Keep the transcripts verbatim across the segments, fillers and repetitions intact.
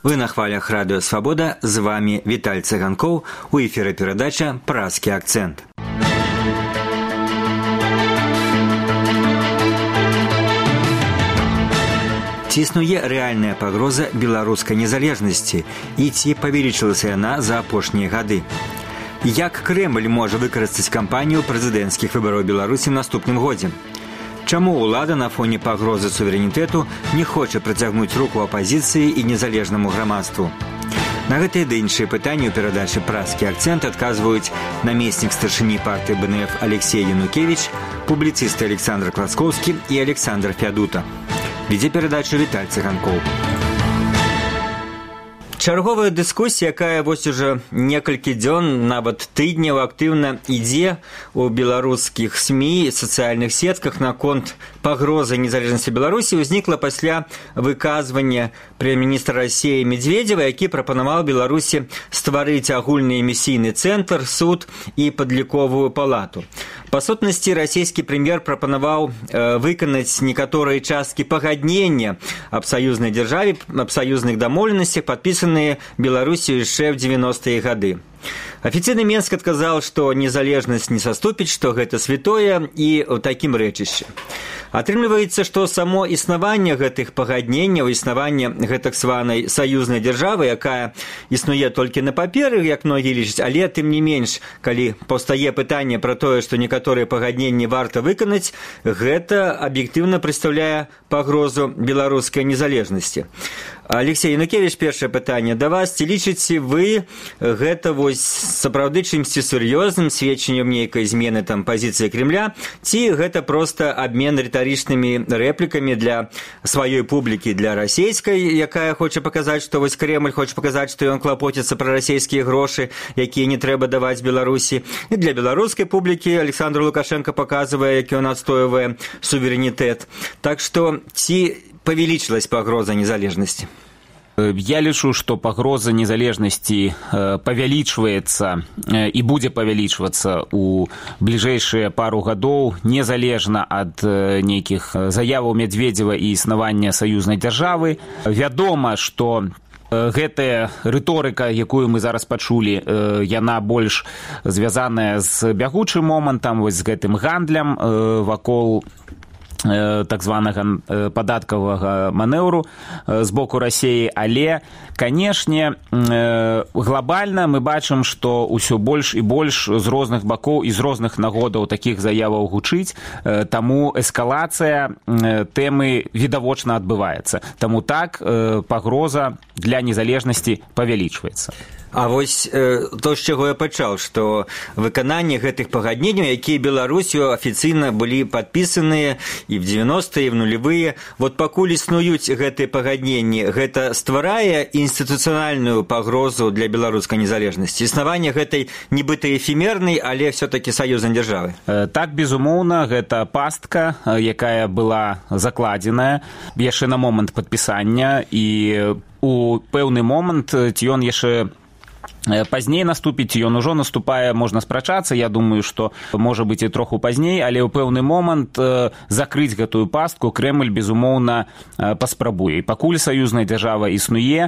Вы на хвалях Радио Свобода, з вами Віталь Цыганкоў, у эфіры перадача «Празкі акцэнт». Ці існуе рэальная пагроза беларускай незалежнасці і ці павялічылася яна за апошнія гады? Як Крэмль можа выкарыстаць кампанію прэзідэнцкіх выбараў Беларусі ў наступным годзе? Чаму ўлада на фоне пагрозы суверэнітэту не хоча працягнуць руку апазіцыі і незалежнаму грамадству? На гэтыя ды іншыя пытанні ў перадачы «Празкі акцэнт» адказваюць намеснік старшыні партыі бэ эн эф Алексей Янукевич, публіцысты Александр Класкоўскі і Александр Фядута. Вядзе перадачу Віталь Цыганкоў. Чарговая дыскусія, якая вось ужо некалькі дзён, нават тыдняў актыўна ідзе ў беларускіх СМІ і сацыяльных сетках наконт пагрозы незалежнасці Беларусі, узнікла пасля выказвання прэм'ер-міністра Расіі Медведзева, які прапанаваў Беларусі стварыць агульны эмісійны цэнтр, суд і падліковую палату. Па сутнасці, расійскі прэм'ер прапанаваў э, выканаць некаторыя часткі пагаднення аб саюзнай дзяржаве, аб саюзных дамоўленасцях, падпісаныя Беларусію яшчэ ў дзевяностыя гады. Афіцыйны Менск адказаў, што незалежнасць не саступіць, што гэта святое і ў такім рэчышчы. Атрымліваецца, што само існаванне гэтых пагадненняў, існаванне гэтак званай саюзнай дзяржавы, якая існуе толькі на паперы, як многія лічаць, але тым не менш, калі паўстае пытанне пра тое, што некаторыя пагадненні варта выканаць, гэта аб'ектыўна прадстаўляе пагрозу беларускай незалежнасці. Алексей Янукевич, першае пытанне да вас. Ці лічыце вы гэта вось сапраўды чымсьці сур'ёзным сведчаннем нейкай змены там пазіцыі Кремля, ці гэта проста абмен рытарычнымі рэплікамі для сваёй публікі, для расійскай, якая хоча паказаць, што вось Кремль хоча паказаць, што ён клапоціцца пра расійскія грошы, якія не трэба даваць Беларусі. І для беларускай публікі Александр Лукашенко паказвае, які ён адстойвае суверэнітэт. Так што ці павялічылась пагроза незалежнасці? Я лічу, што пагроза незалежнасці павялічваецца і будзе павялічвацца ў бліжэйшыя пару гадоў, незалежна ад нейкіх заяваў Медведзева і існавання саюзнай дзяржавы. Вядома, што гэтая рыторыка, якую мы зараз пачулі, яна больш звязаная з бягучым момантам, вось з гэтым гандлем вакол так званага падаткавага манеўру з боку Расіі, але, канешне, глобальна мы бачым, што ўсё больш і больш з розных бакоў і з розных нагодаў такіх заяваў гучыць, таму эскалацыя тэмы відавочна адбываецца. Таму так пагроза для незалежнасці павялічваецца. А вось э, то, з чаго я пачаў, што выкананне гэтых пагадненняў, якія Беларусю афіцыйна былі падпісаныя і в дзевяностыя, і в нулевыя, вот пакуль існуюць гэтыя пагадненні, гэта стварае інстытуцыянальную пагрозу для беларускай незалежнасці. Існаванне гэтай нібыта эфемернай, але все-таки саюзнай дзяржавы. Э, так, безумоўна, гэта пастка, якая была закладзеная яшчэ на момант падпісання, і у пэўны момант ці ён яшчэ пазней наступіць, ён ужо наступае, можна спрачацца, я думаю, што можа быць і троху пазней, але ў пэўны момант закрыць гэтую пастку Крэмль, безумоўна, паспрабуе. І пакуль саюзная дзяржава існуе,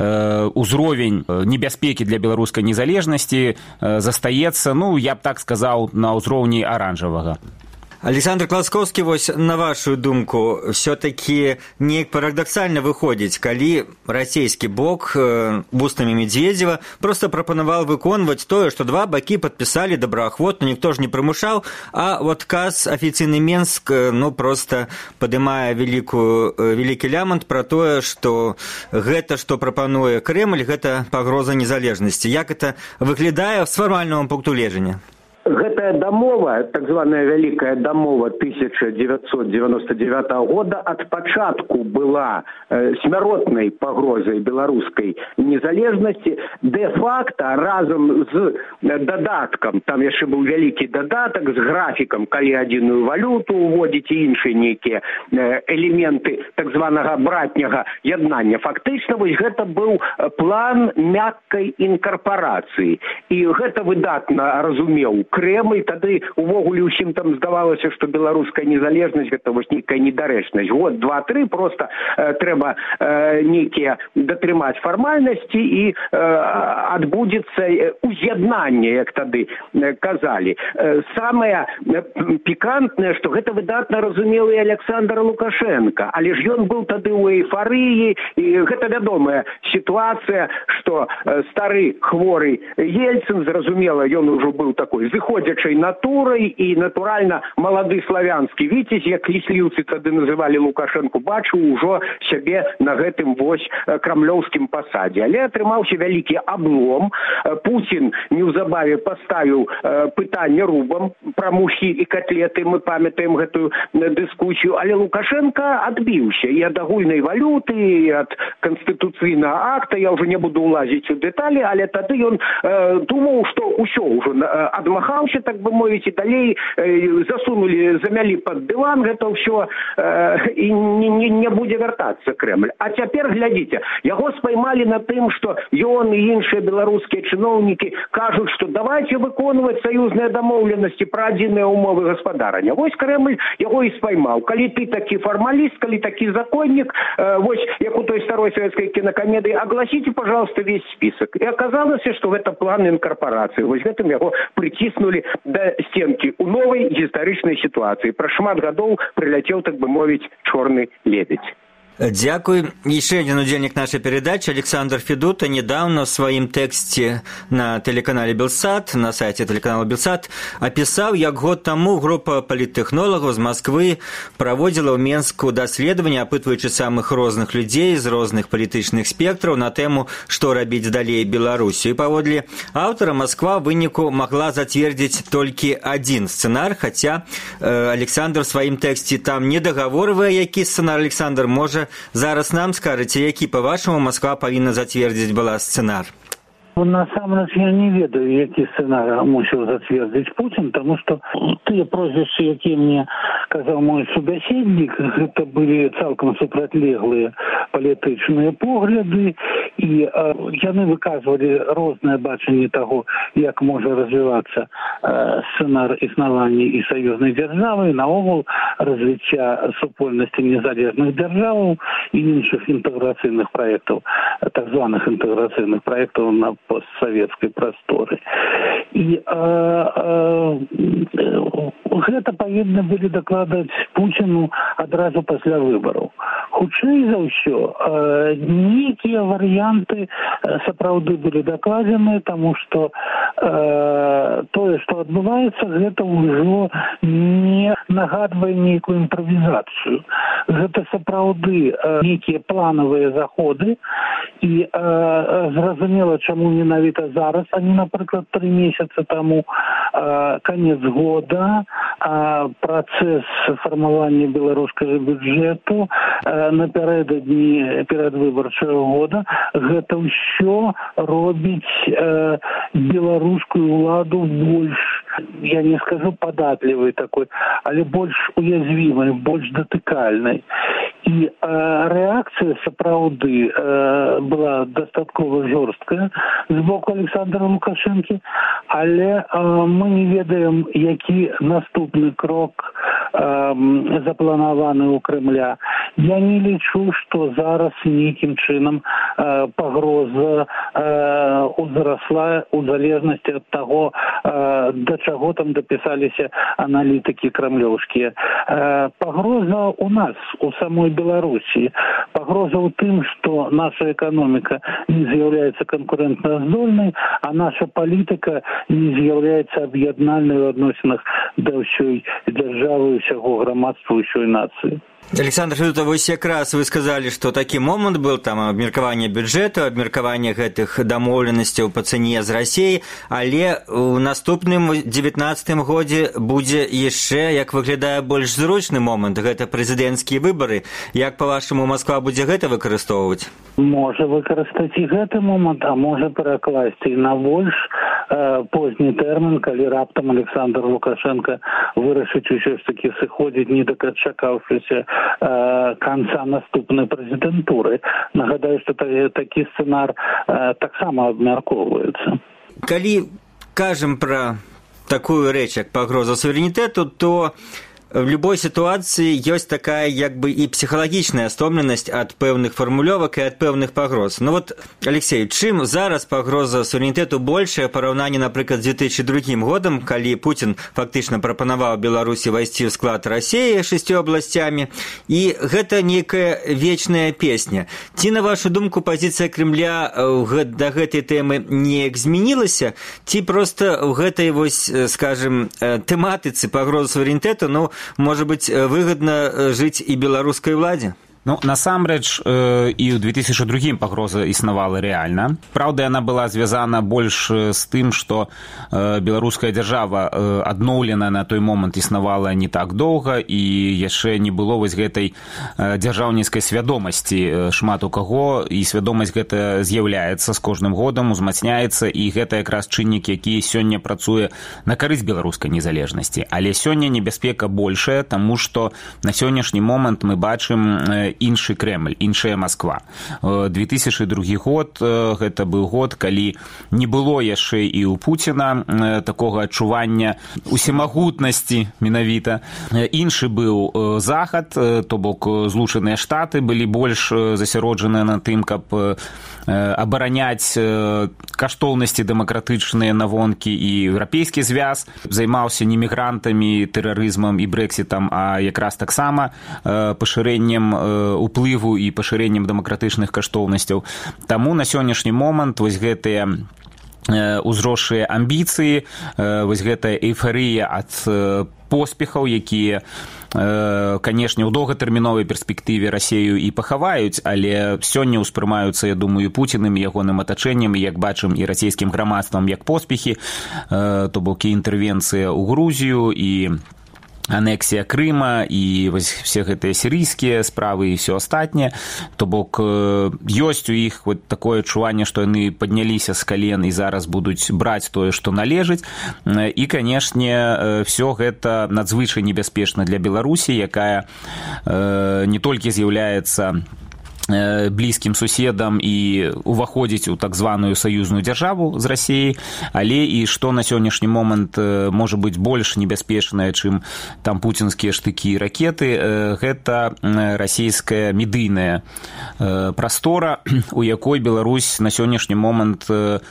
узровень небяспекі для беларускай незалежнасці застаецца, ну, я б так сказаў, на ўзроўні аранжавага. Александр Класкоўскі, вось на вашу думку, все-таки неяк парадаксальна выходзіць, калі расійскі бок вустамі Медведзева просто прапанаваў выконваць тое, што два бакі падпісалі добраахвотна, ніхто ж не прымушаў, а ў адказ афіцыйны Менск, ну, просто падымае вялікую, вялікі лямант пра тое, што гэта, што прапануе Крэмль, гэта пагроза незалежнасці. Як это выглядае з фармальнага пункту гледжання? Гэтая дамова, так званая вялікая дамова тысяча дзевяцьсот девяносто девятого года ад пачатку была э, смяротнай пагрозай беларускай незалежнасці. Де-факта разам з дадаткам, там яшчэ быў вялікі дадатак з графікам, калі адзіную валюту уводзіць і іншыя нейкія э, элементы так званага братняга яднання. Фактычна вось гэта быў план мяккай інкарпорацыі. І гэта выдатна разумеў Крэмль, тады увогуле ўсім там здавалася, што беларуская незалежнасць гэта вось нейкая недарэчнасць. Год, два, тры просто э, трэба э, нейкія датрымаць фармальнасці і э, адбудзецца уз'яднанне, як тады э, казалі. Э, самае пікантнае, што гэта выдатна разумеў і Александр Лукашенко, але ж ён быў тады ў эйфарыі, і гэта вядомая сітуацыя, што э, стары хворы Ельцин, зразумела, ён ужо быў такой зыходзячай натурай, і натуральна малады славянскі віцязь, як лісліўцы тады называлі Лукашенко, бачыў ужо сябе на гэтым вось крамлёўскім пасадзе. Але атрымаўся вялікі аблом. Путін неўзабаве паставіў э, пытанне рубам пра мухі і котлеты, мы памятаем гэтую дыскусію, але Лукашенко адбіўся і ад агульнай валюты, і ад канстытуцыйнага акта, я ўжо не буду ўлазіць у дэталі, але тады ён э, думаў, што ўсё ўжо э, адмахаўся, так бы мовіць, і далей э, засунулі, замялі пад дыван гэта ўсё, э, і не, не, не будзе вяртацца Крэмль. А цяпер, глядзіце, яго спаймалі на тым, што ён і іншыя беларускія чыноўнікі кажуць, што давайце выконваць саюзныя дамоўленасці пра адзіныя умовы гаспадарання. Вось Крэмль яго і спаймаў. Калі ты такі фармаліст, калі такі законнік, э, вось як у той старой советской кинокомедии, огласите, пожалуйста, весь список. И оказалось, что это план инкорпорации. Вось гэтым яго притиснули до стенки у новой гістарычнай ситуации. Про шмат гадоў прилетел, так бы мовить, черный лебедь. Дякую. Еще один удельник нашей передачи, Александр Федута, недавно в своем тексте на телеканале Белсат, на сайте телеканала Белсат, описал, як год тому группа политтехнологов из Москвы проводила в Менску даследование, опытываючи самых розных людей из розных политичных спектров на тему, что робить далее Беларусью. И поводле автора Москва в вынику могла затвердить только один сценар, хотя э, Александр в своем тексте там не договорывая, який сценар. Александр, может, зараз нам скажете, які, по-вашему, Москва павінна зацвердзіць была сцэнар? Насамрэч я не ведаю, які сцэнар мусіў зацвердзіць Путін, таму што тыя прозвішчы, якія мне казаў мой субяседнік, гэта былі цалкам супрацьлеглыя палітычныя погляды, і э, яны выказвалі рознае бачанне таго, як можа развівацца э, сцэнар існавання і саюзнай дзяржавы, наогул развіцця супольнасці незалежных дзяржаваў і іншых інтэграцыйных праектаў, так званых інтэграцыйных праектаў на постсоветской просторы. И э, э, гэта павінны былі дакладаць Путіну адразу пасля выбараў. Хутчэй за ўсё, э, нейкія варыянты сапраўды былі дакладзены, таму што э, тое, што адбываецца, гэта ўжо не нагадвае нейкую імправізацыю. Гэта сапраўды э, нейкія планавыя заходы, і э, зразумела, чаму менавіта зараз, а не, напрыклад, тры месяцы таму, э, конец года, э, працэс фармавання беларускага бюджэту э, напярэдадні перадвыбарчага года, гэта ўсё робіць э, беларускую ўладу больш, я не скажу падатлівай такой, але больш уязвімай, больш датыкальнай. І э, рэакцыя сапраўды э, была дастаткова жорсткая з боку Александра Лукашэнкі, але э, мы не ведаем, які наступны крок э, запланаваны ў Крэмля. Я не лічу, што зараз нейкім чынам э, пагроза э, узрасла у залежнасці ад таго, э, да чаго там дапісаліся аналітыкі крамлёўскія. Э, пагроза у нас, у самой Беларусі. Пагроза ў тым, што наша эканоміка не з'яўляецца канкурэнтназдольнай, а наша палітыка не з'яўляецца аб'яднальнай у адносінах да ўсёй дзяржавы, ўсяго грамадства, ўсёй нацыі. Александр Федута, вось якраз вы сказали, што такі момант был, там абмеркаванне бюджэту, абмеркаванне гэтых дамоўленасцяў па цане з Расіяй, але ў наступным дзевятнаццатым годзе будзе яшчэ, як выглядае, больш зручны момант, гэта прэзідэнцкія выбары. Як, па-вашаму, Москва будзе гэта выкарыстоўваць? Можа выкарыстаць і гэты момант, а можа перакласці на больш э, позні тэрмін, калі раптам Александр Лукашенко вырашыць усё ж такі сыходзіць, не дачакаўшыся конца наступной президентуры. Нагадаю, что такі сцэнар э, таксама абмяркоўваецца. Калі кажам пра такую рэч, як пагроза суверэнітэту, то в любой ситуации есть такая как бы и психологичная стомленность от пэўных формулёвак и от пэўных пагроз. Ну вот, Алексей, чым зараз пагроза суверэнітэту большая параўнанні, напрыклад, з две тысячи другим годам, калі Путин фактычна прапанаваў Беларусі вайсці ў склад России шестью областями, и гэта некая вечная песня. Ці, на вашу думку, позиция Кремля до гэтай тэмы неяк змянілася, ці просто в гэтай, вось, скажем, тэматыцы пагрозы суверэнітэту, ну, может быть, выгодно жить и белорусской владе? Ну, насамрэч, э, і ў две тысячи другим пагроза існавала рэальна. Праўда, яна была звязана больш з тым, што э, беларуская дзяржава э, адноўлена на той момант існавала не так доўга, і яшчэ не было вось гэтай э, дзяржаўніцкай свядомасці шмат у каго, і свядомасць гэта з'яўляецца з кожным годам, узмацняецца, і гэта якраз чыннік, які сёння працуе на карысць беларускай незалежнасці. Але сёння небяспека большая, таму што на сённяшні момант мы бачым э, іншы Кремль, іншая Москва. две тысячи другі год, гэта быў год, калі не было яшчэ і ў Пуціна такога адчування усемагутнасці менавіта. Іншы быў Захад, то бок Злучаныя Штаты былі больш засяроджаныя на тым, каб абараняць каштоўнасці дэмакратычныя навонкі, і еўрапейскі звяз займаўся не мігрантамі, тэрарызмам і брэксітам, а якраз таксама пашырэннем уплыву і пашырэннем дэмакратычных каштоўнасцяў. Таму на сённяшні момант вось гэтыя узросшыя амбіцыі, вось гэтая эйфарыя ад поспехаў, якія, канешне, у доўгатэрміновай перспектыве Расею і пахаваюць, але сёння ўспрымаюцца, я думаю, Пуціным і ягоным атачэннем, і, як бачым, і расійскім грамадствам як поспехі, то бок і інтэрвенцыя ў Грузію, і анексія Крыма, і вось все гэтыя сірыйскія справы і все астатняе. То бок ёсць у іх вот такое адчуванне, што яны падняліся з кален і зараз будуць браць тое, што належыць. І, канешне, все гэта надзвычай небяспечна для Беларусі, якая не толькі з'яўляецца блізкім суседам і уваходзіць у так званую саюзную дзяржаву з Расіяй, але і што на сённяшні момант можа быць больш небяспечнае, чым там пуцінскія штыкі і ракеты, гэта расійская медыйная прастора, у якой Беларусь на сённяшні момант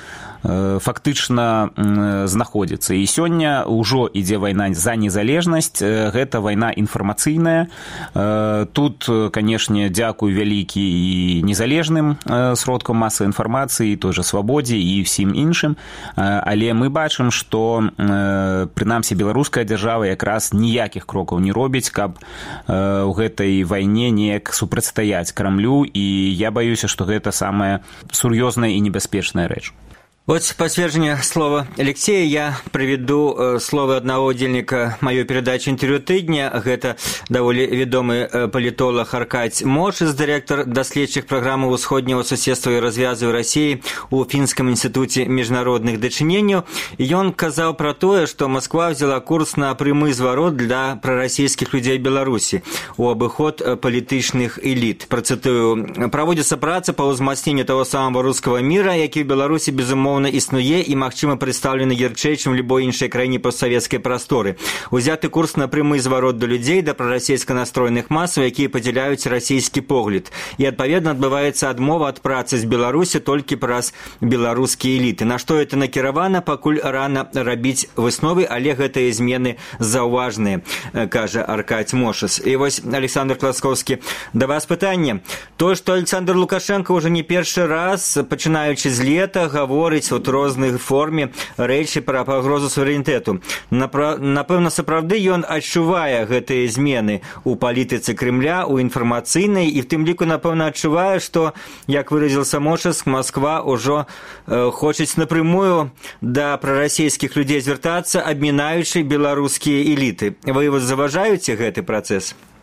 фактычна знаходзіцца. І сёння ўжо ідзе вайна за незалежнасць, гэта вайна інфармацыйная. Тут, канешне, дзякуй вялікі і незалежным сродкам масавай інфармацыі, той жа Свабодзе і ўсім іншым, але мы бачым, што прынамсі беларуская дзяржава якраз ніякіх крокаў не робіць, каб у гэтай вайне неяк супрацьстаяць Крамлю, і я баюся, што гэта самая сур'ёзная і небяспечная рэч. Вот подтверждение слова Алексея я приведу э, слово одного удзельніка маёй передачи «Интервью тыдня». Гэта даволі вядомы э, палітолог Аркадь Мошыс, дырэктар даследчых праграмаў усходняго суседства і развязу России у Фінскім інстытуце міжнародных дачыненняў. І ён казаў пра тое, што Москва взяла курс на прямы зварот для прарасійскіх людзей Беларусі у абыход палітычных эліт. Працытую: «Праводзіцца праца па ўзмацненню того самого рускага мира, які ў Беларусі безумоўна існуе і, магчыма, прадстаўлены ярчэй, чым любой іншай краіне постсавецкай прасторы. Узяты курс на прямы зварот да людзей, да прарасійска настроеных масаў, якія падзяляюць расійскі погляд. І, адпаведна, адбываецца адмова ад працы з Беларусі толькі праз беларускія эліты. На што гэта накіравана, пакуль рана рабіць высновы, але гэтыя змены заўважныя», кажа Аркадь Мошыс. І вось, Александр Класкоўскі, да вас пытанне. То, што Александр Лукашенко ўжо не першы раз, пачынаючы з лета, гаворыць у розных форме рэчы пра пагрозу суверэнітэту. Напэўна, сапраўды ён адчувае гэтыя змены у палітыцы Кремля, у інфармацыйнай, і в тым ліку, напэўна, адчувае, што, як выразіўся Мошыс, Москва ўжо э, хочуць напрямую да прарасійскіх людзей звяртацца, абмінаючы беларускія эліты. Вы заважаеце гэты працэс?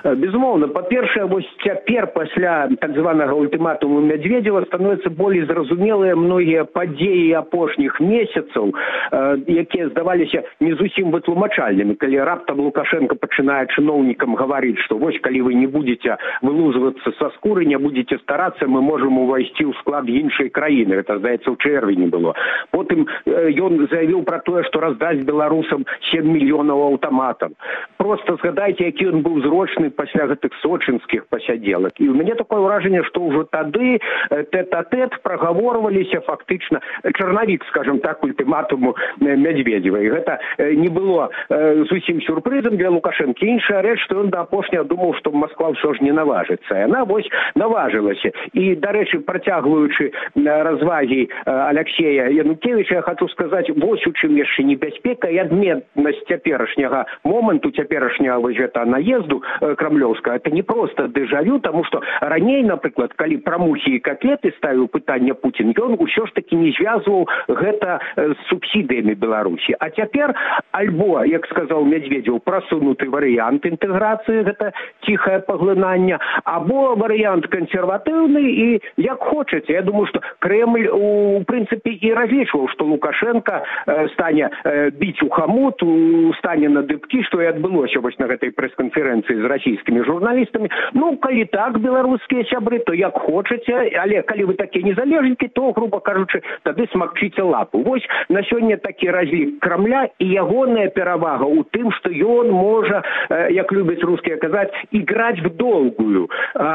Безумоўна, па-першае, вось цяпер пасля так званага ультыматуму Медведева становяцца болей зразумелыя многія падзеі апошніх месяцаў, якія здаваліся не зусім вытлумачальнымі, калі раптам Лукашенко пачынае чыноўнікам гаварыць, што вось калі вы не будзеце вылузвацца са скуры, не будзеце старацца, мы можам увайсці ў склад іншай краіны. Гэта, здаецца, у чэрвені было. Потым ён заявіў пра тое, што раздаць беларусам сем мільёнаў аўтаматаў. Просто згадайце, які ён быў зрочны пасля гэтых сочынскіх пасядзелак. І ў мяне такое ўражанне, што ўжо тады тэт-а-тэт прагаворваліся фактычна чарнавік, скажем так, ультыматуму Медведева. І гэта не было зусім сюрпрызам для Лукашэнкі. Іншая рэч, што ён да апошняга думаў, што Масква ўсё ж не наважыцца. Яна вось наважылася. І, дарэчы, працягваючы развагі Алексея Янукевіча, я хочу сказаць, вось у чым яшчэ небяспека і адметнасць цяперашняга моманту, цяперашняга вось гэта наезду крамлёўскага. Это не проста дэжавю, таму што раней, напрыклад, калі пра мухі і котлеты ставіў пытанне Путін, ён усё ж такі не звязваў гэта з субсідыямі Беларусі. А цяпер альбо, як сказаў Медведев, прасунуты варыянт інтэграцыі, гэта ціхае паглынанне, або варыянт кансерватыўны і як хочаце. Я думаю, што Кремль у прынцыпе і разлічваў, што Лукашенко стане біць у хамут, стане на дыбкі, што і адбылося вось на гэтай прэс-канферэнцыі з расійскімі журналістамі. Ну, калі так, беларускія сябры, то як хочаце, але калі вы такія незалежнікі, то, грубо кажучы, тады смакчыце лапу. Вось на сёння такі разлік Крамля і ягоная перавага ў тым, што ён можа, як любяць рускія казаць, іграць в долгую.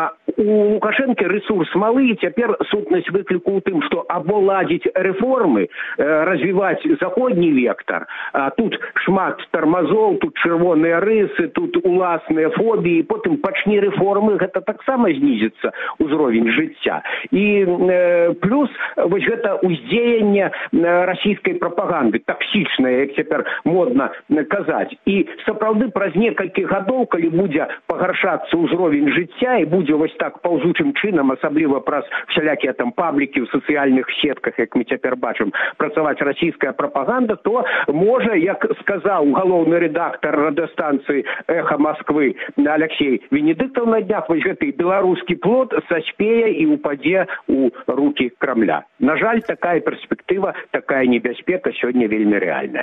У Лукашэнкі рэсурс малы, і цяпер сутнасць выкліку ў тым, што або ладзіць рэформы, развіваць заходні вектар, тут шмат тармазоў, тут чырвоныя рысы, тут уласныя фобіі, потым пачне рэформы, гэта таксама знізіцца ўзровень жыцця. І э, плюс вось гэта ўздзеянне расійскай прапаганды, таксічнае, як цяпер модна казаць. І сапраўды праз некалькі гадоў, калі будзе пагаршацца ўзровень жыцця і будзе вось так паўзучым чынам, асабліва праз всялякія там паблікі ў сацыяльных сетках, як мы цяпер бачым, працаваць расійская прапаганда, то можа, як сказаў галоўны рэдактар радыёстанцыі «Эхо Москвы» Алексей Венедыктов на днях, вось гэты беларускі плод саспее і упадзе ў рукі Крамля. На жаль, такая перспектыва, такая небяспека сёння вельмі рэальная.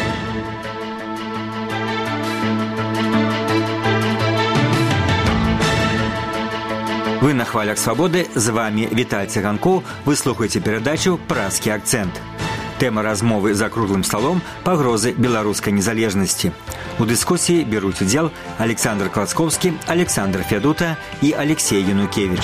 Вы на хвалях свабоды, з вами Віталь Цыганкоў, вы слухаеце перадачу «Празкі акцэнт». Тэма размовы за круглым сталом – пагрозы беларускай незалежнасці. У дыскусіі бяруць удзел Александр Клацкоўскі, Александр Фядута і Алексей Янукевіч.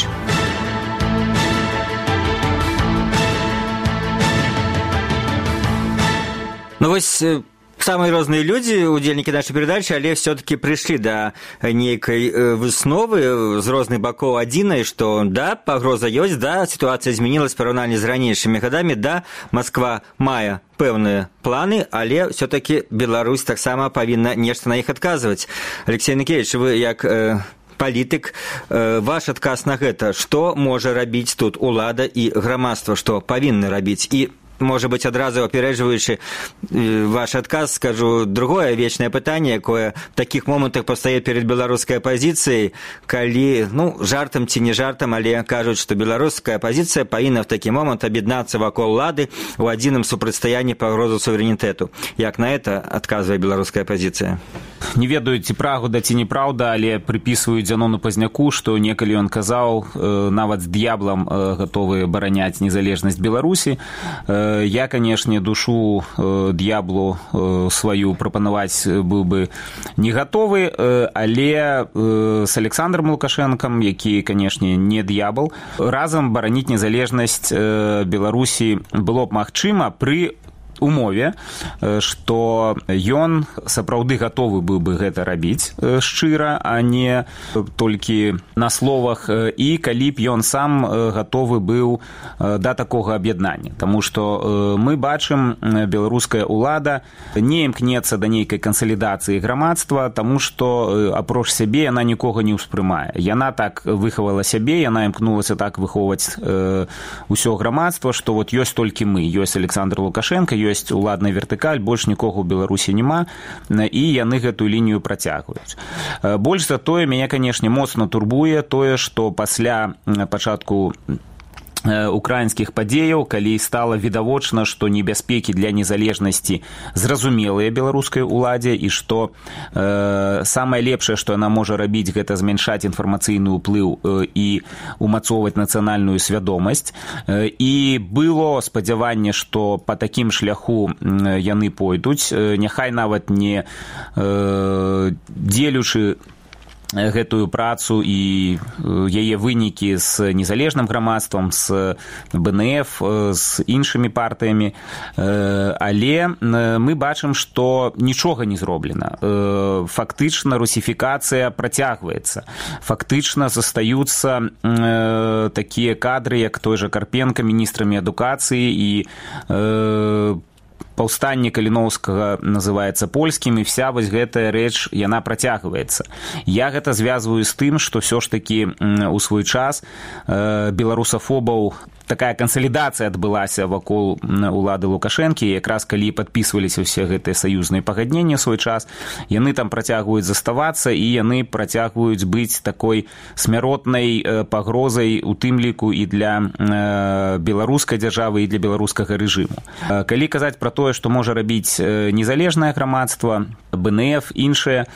Ну вось... Самые розныя людзі, удзельнікі нашай перадачы, але все-таки прыйшлі да нейкай высновы з розных бакоў адзінай, што да, пагроза ёсць, да, сітуацыя змянілась в параўнанні з ранейшымі гадамі, да, Масква мае пэўныя планы, але все-таки Беларусь таксама павінна нешта на іх адказваць. Алексей Янукевіч, вы як э, палітык, э, ваш адказ на гэта, што можа рабіць тут улада і грамадства, што павінны рабіць? І может быть, адразу опереживаючи ваш отказ, скажу другое вечное пытанне, якое в таких моментах постает перед беларускай оппозицией, калі, ну, жартам ці не жартам, але кажуць, што беларуская оппозиция павінна в такі момент аб'яднацца вакол улады у адзіным супрацьстаянні пагрозы суверэнітэту. Як на это адказвае беларуская оппозиция? Не ведаю, ці праўда, ці неправда, але прыпісваюць Зянону Пазняку, што некалі ён казаў, нават з д'яблам гатовы бараняць незалежнасць Беларусі. Я, канешне, душу э, д'яблу э, сваю прапанаваць быў бы не гатовы, э, але э, з Александром Лукашэнкам, які, канешне, не д'ябл, разам бараніць незалежнасць э, Беларусі было б магчыма пры умове, што ён сапраўды гатовы быў бы гэта рабіць шчыра, а не толькі на словах, і калі б ён сам гатовы быў да такога аб'яднання. Таму што мы бачым, беларуская ўлада не імкнецца да нейкай кансалідацыі грамадства, таму што апроч сябе яна нікога не ўспрымае. Яна так выхавала сябе, яна імкнулася так выхоўваць ўсё грамадства, што вот ёсць толькі мы, ёсць Александр Лукашенко, ёсць уладная вертыкаль, больш нікога ў Беларусі няма, і яны гэтую лінію працягваюць. Больш за тое, мяне, канешне, моцна турбуе тое, што пасля пачатку украінскіх падзеяў, калі стала відавочна, што небяспекі для незалежнасці зразумелыя беларускай уладзе і што э, самае лепшае, што яна можа рабіць, гэта змяншаць інфармацыйны ўплыў э, і умацоўваць нацыянальную свядомасць. Э, і было спадзяванне, што па такім шляху э, яны пойдуць, э, няхай нават не э, дзелючы гэтую працу і яе вынікі з незалежным грамадствам, з бэ эн эф, з іншымі партыямі, але мы бачым, што нічога не зроблена. Фактычна русіфікацыя працягваецца. Фактычна застаюцца такія кадры, як той жа Карпенка, міністрамі адукацыі, і паўстанне Каліноўскага называецца польскім, і вся вось гэтая рэч, яна працягваецца. Я гэта звязваю з тым, што ўсё ж такі у свой час беларусафобаў такая кансалідацыя адбылася вакол улады Лукашэнкі, якраз калі падпісваліся ўсе гэтыя саюзныя пагадненні ў свой час, яны там працягваюць заставацца, і яны працягваюць быць такой смяротнай пагрозай у тым ліку і для беларускай дзяржавы, і для беларускага рэжыму. Калі казаць пра тое, што можа рабіць незалежнае грамадства, бэ эн эф, іншае,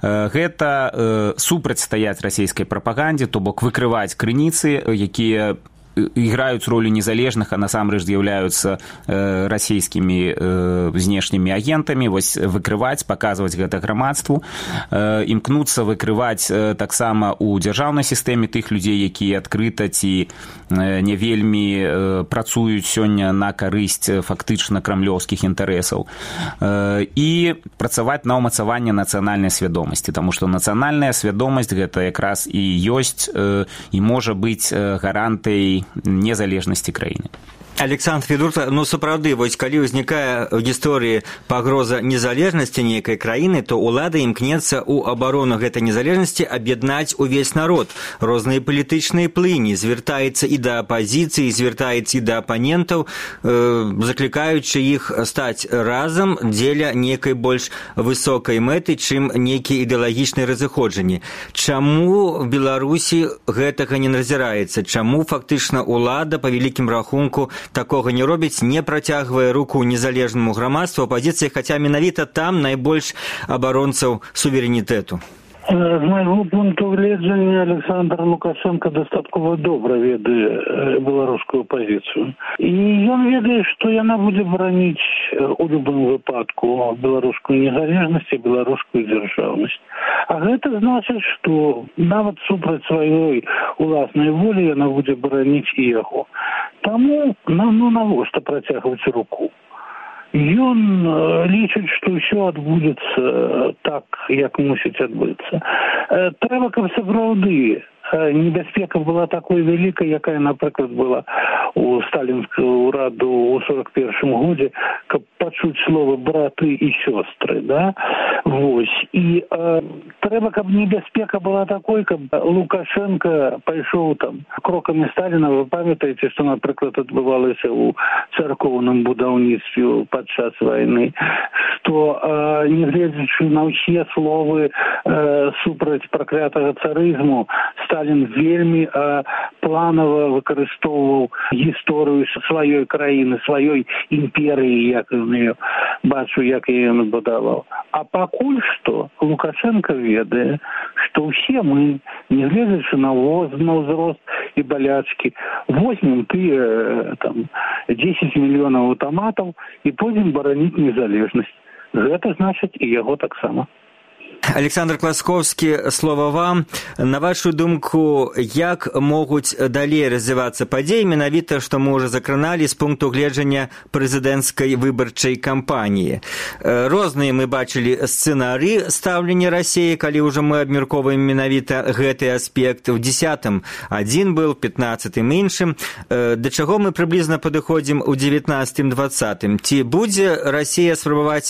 гэта супрацьстаяць расійскай прапагандзе, то бок выкрываць крыніцы, якія играют роль незалежных, а насамрэч з'яўляюцца э, расійскімі э, знешнімі агентамі, вось выкрываць, паказваць гэта грамадству, э, імкнуцца выкрываць э, таксама ў дзяржаўнай сістэме тых людзей, якія адкрыта ці э, не вельмі э, працуюць сёння на карысць фактычна крамлёўскіх інтарэсаў, э, і працаваць на ўмацаванне нацыянальнай свядомасці, таму што нацыянальная свядомасць гэта якраз і ёсць э, і можа быць э, гарантай незалежнасці краіны. Александр Федорца, ну сапраўды, вось калі ўзнікае ў гісторыі пагроза незалежнасці нейкай краіны, то ўлада імкнецца ў абарону гэтай незалежнасці аб'яднаць увесь народ. Розныя палітычныя плыні, звяртаецца і да апазіцыі, звяртаецца і да апанентаў, э, заклікаючы іх стаць разам дзеля нейкай больш высокай мэты, чым нейкія ідэалагічныя разыходжанні. Чаму в Беларусі гэтага не назіраецца? Чаму фактычна ўлада па вялікім рахунку такога не робіць, не працягвае руку незалежнаму грамадству апазіцыі, хаця менавіта там найбольш абаронцаў суверэнітэту? З майго пункту гледжання Александр Лукашенко дастаткова добра ведае беларускую пазіцыю. І ён ведае, што яна будзе бараніць у любым выпадку беларускую незалежнасць і беларускую дзяржаўнасць. А гэта значыць, што нават супраць сваёй уласнай волі яна будзе бараніць і яго. Таму нам ну навошта працягваць руку? Ён лічыць, што ўсё адбудзецца так, як мусіць адбыцца. Трэба, каб сапраўды небяспека была такой вялікай, якая, напрыклад, была у сталінскую ўраду ў сорок першым годзе, каб пачуць словы браты і сёстры, да? Вось. І э, трэба, каб небяспека была такой, каб Лукашенко пайшоў там крокамі Сталіна. Вы памятаеце, што, напрыклад, адбывалася ў царкоўным будаўніцтве падчас вайны, што, э, нягледзячы на ўсе словы э, супраць праклятага царызму, Сталін вельмі э, планава выкарыстоўваў гісторыю сваёй краіны, сваёй імперыі, як я бачу, як я ён будаваў. А пакуль што Лукашенко ведае, што ўсе мы, нягледзячы на ўзрост і балячкі, возьмем тыя там дзесяць мільёнаў аўтаматаў і пойдзем бараніць незалежнасць. Гэта значыць і яго таксама. Александр Класковскі, слова вам. На вашу думку, як могуць далей развівацца падзеі, менавіта, што мы ўжо закраналі з пункту гледжання прэзідэнцкай выбарчай кампаніі? Розныя мы бачылі сцэнары стаўлення Расіі, калі ўжо мы абмяркоўваем менавіта гэты аспект. У дзесятым адзін был, пятнаццатым іншым. Да чаго мы прыблізна падыходзім у дзевятнаццатым дваццатым? Ці будзе Расія спрабаваць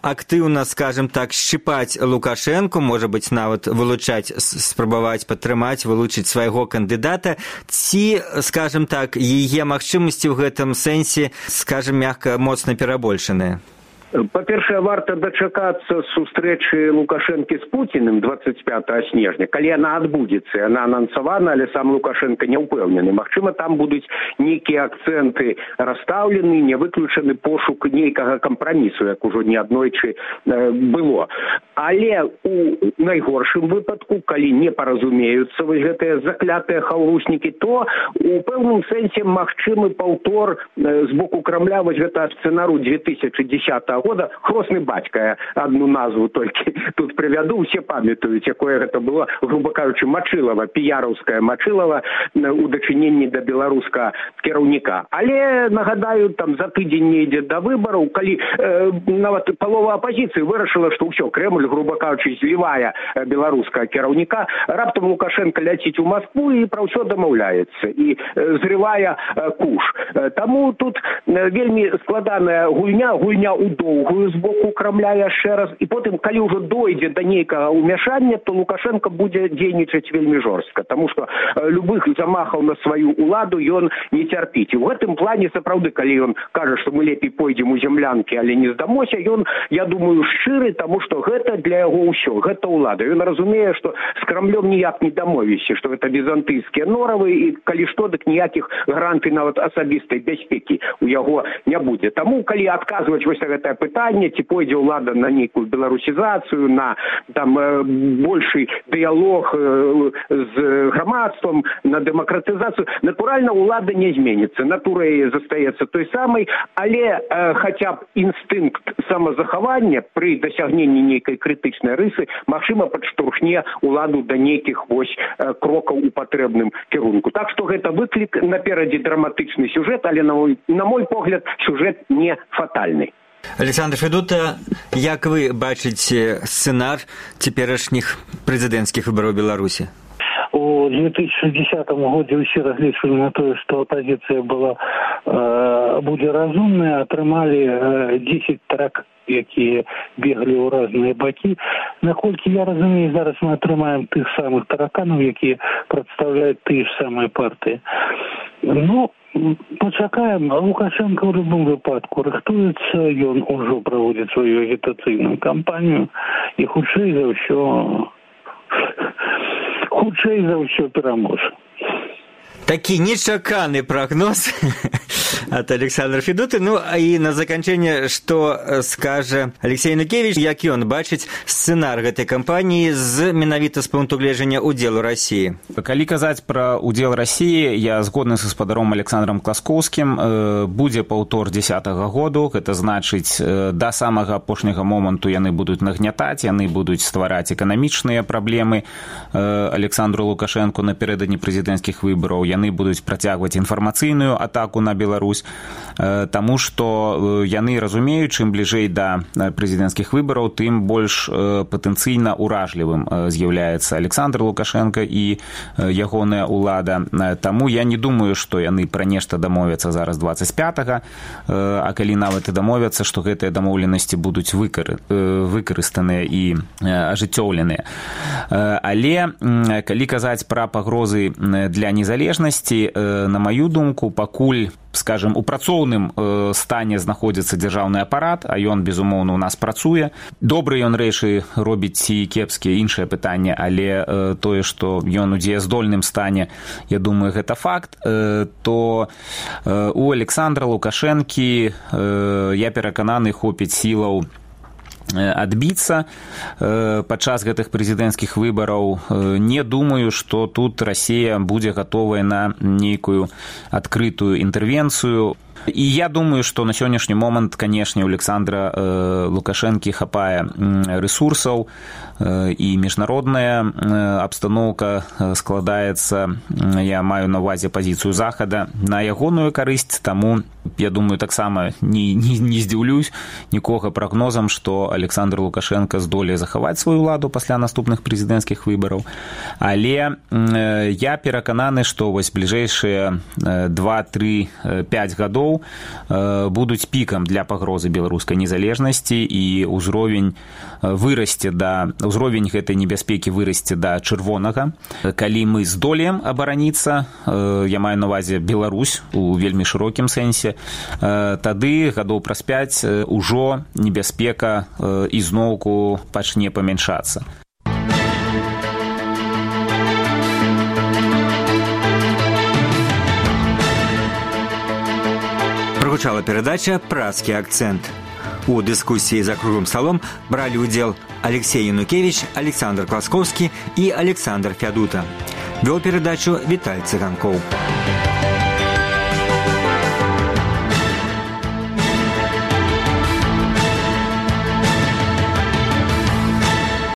актыўна, скажем так, шчыпаць Лукашэнку, можа быць, нават вылучаць, спрабаваць падтрымаць, вылучыць свайго кандыдата, ці, скажем так, яе магчымасці ў гэтым сэнсе, скажем, мякка, моцна перабольшаныя? Па-першае, варта дачакацца сустрэчы Лукашэнкі з Пуціним двадцать пятого снежня, калі яна адбудзецца. Яна анансавана, але сам Лукашенко не ўпэўнены. Магчыма, там будуць нейкія акцэнты расстаўлены, не выключаны пошук нейкага кампрамісу, як ужо неаднойчы было. Але у найгоршым выпадку, калі не паразумеюцца вось гэтыя заклятыя хаўруснікі, то у пэўным сэнсе магчымы паўтор з боку Крамля вось гэта сцэнару две тысячи десятого года. Хросны бацька, я одну назву толькі тут прывяду, усе памятаюць, якое гэта было, грубо кажучы, Мачылава, піяраўская Мачылава у дачыненні да беларускага кіраўніка. Але, нагадаю, там за тыдзень не ідзе да выбараў, калі э, нават палова апазіцыі вырашыла, што ўсё, Крэмль, грубо кажучы, злівае беларускага кіраўніка, раптам Лукашенко ляціць у Маскву і пра ўсё дамаўляецца, і э, зрывае э, куш. Э, таму тут э, вельмі складаная гульня, гульня ў доўгую з боку Крамля яшчэ раз, і потым, калі ўжо дойдзе да нейкага ўмяшання, то Лукашенко будзе дзейнічаць вельмі жорстка, таму што любых замахаў на сваю уладу ён не цярпіць. І ў гэтым плане, сапраўды, калі ён кажа, што мы лепей пойдзем у землянкі, але не здамося, ён, я думаю, шчыры, таму што гэта для яго ўсё, гэта ўлада. Ён разумее, што з Крамлём ніяк не дамовішся, што гэта візантыйскія норавы, і калі што, дык ніякіх гарантый нават асабістай бяспекі у яго не будзе. Таму, калі адказваць вось на гэтае пытанне, ці пойдзе ўлада на нейкую беларусізацыю, на там большы дыялог з грамадствам, на дэмакратызацыю, натуральна, ўлада не зменіцца, натура яе застаецца той самай, але э, хаця б інстынкт самазахавання пры дасягненні нейкай крытычнай рысы, магчыма, падштурхне ўладу да нейкіх вось э, крокаў у патрэбным кірунку. Так што гэта выклік, наперадзе драматычны сюжэт, але на мой, на мой погляд, сюжэт не фатальны. Александр Федута, як вы бачыце сцэнар цяперашніх прэзідэнцкіх выбараў Беларусі? У две тысячи десятом годзе ўсе разлічвалі на тое, што апазіцыя была э, будзе разумная, атрымалі э, десять трак, якія бегалі ў разныя бакі. Наколькі я разумею, зараз мы атрымаем тых самых тараканаў, якія прадстаўляюць тыя ж самыя партыі. Ну, пачакаем. Лукашенко ў любым выпадку рыхтуецца, ён ужо праводзіць сваю агітацыйную кампанію і хутчэй за ўсё хутчэй за ўсё пераможа. Такі нечаканы прагноз от Александра Федуты. Ну, і на заканчэнне, што скажа Алексей Янукевич, як ён бачыць сцэнар гэтай кампаніі з менавіта з пункту гледжання ўдзелу Расіі? Калі казаць пра ўдзел Расіі, я згодны са спадаром Александром Класкоўскім, будзе паўтор дзесятага году, гэта значыць, да самага апошняга моманту яны будуць нагнятаць, яны будуць ствараць эканамічныя праблемы Александру Лукашэнку напярэдадні прэзідэнцкіх выбараў, яны будуць працягваць інфармацыйную атаку на Беларусь, таму што яны разумеюць, чым бліжэй да прэзідэнцкіх выбараў, тым больш патэнцыйна ўражлівым з'яўляецца Александр Лукашенко і ягоная ўлада. Таму я не думаю, што яны пра нешта дамовяцца зараз двадцать пятага, а калі нават і дамовяцца, што гэтыя дамоўленасці будуць выкарыстаныя і ажыццёўленыя. Але калі казаць пра пагрозы для незалежнасці, на маю думку, пакуль, скажем, у працоўным стане знаходзіцца дзяржаўны апарат, а ён, безумоўна, у нас працуе. Добры ён рэчы робіць ці кепскія, іншае пытанне, але тое, што ён у дзеяздольным стане, я думаю, гэта факт, то у Александра Лукашэнкі, я перакананы, хопіць сілаў адбіцца падчас гэтых прэзідэнцкіх выбараў. Не думаю, што тут Расія будзе гатовая на нейкую адкрытую інтэрвенцыю. І я думаю, што на сённяшні момант, канешне, у Александра э, Лукашэнкі хапае рэсурсаў э, і міжнародная э, абстаноўка складаецца, я маю на ўвазе пазіцыю Захада, на ягоную карысць, таму, я думаю, таксама не, не, не здзіўлюсь нікога прагнозам, што Александр Лукашенко здолее захаваць сваю ўладу пасля наступных прэзідэнцкіх выбараў. Але э, я перакананы, што вось бліжэйшыя два, тры, пяць гадоў гадоў будуць пікам для пагрозы беларускай незалежнасці, і ўзровень вырасце да ўзровень гэтай небяспекі вырасце да чырвонага. Калі мы здолеем абараніцца, я маю на ўвазе Беларусь у вельмі шырокім сэнсе, тады гадоў праз пяць ужо небяспека ізноўку пачне памяншацца. Прогучала перадача «Празкі акцэнт». У дыскусіі за круглым сталом бралі ўдзел Алексей Янукевич, Александр Класкоўскі і Александр Фядута. Вёў перадачу Віталь Цыганкоў.